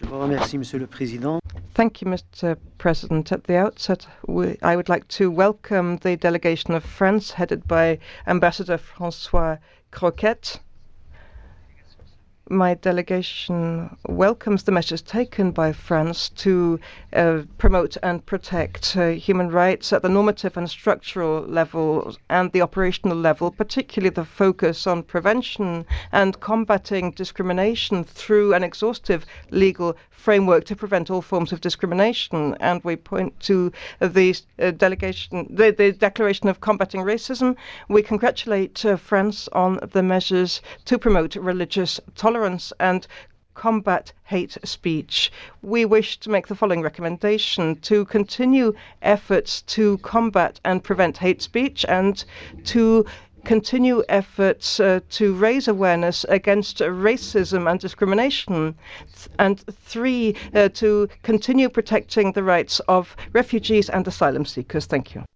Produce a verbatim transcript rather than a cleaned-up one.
Thank you, Mister President. At the outset, we, I would like to welcome the delegation of France, headed by Ambassador François Croquet. My delegation welcomes the measures taken by France to uh, promote and protect uh, human rights at the normative and structural level and the operational level, particularly the focus on prevention and combating discrimination through an exhaustive legal framework to prevent all forms of discrimination. And we point to the uh, delegation, the, the Declaration of Combating Racism. We congratulate uh, France on the measures to promote religious tolerance and combat hate speech. We wish to make the following recommendation: to continue efforts to combat and prevent hate speech, and to continue efforts uh, to raise awareness against racism and discrimination, and three, uh, to continue protecting the rights of refugees and asylum seekers. Thank you.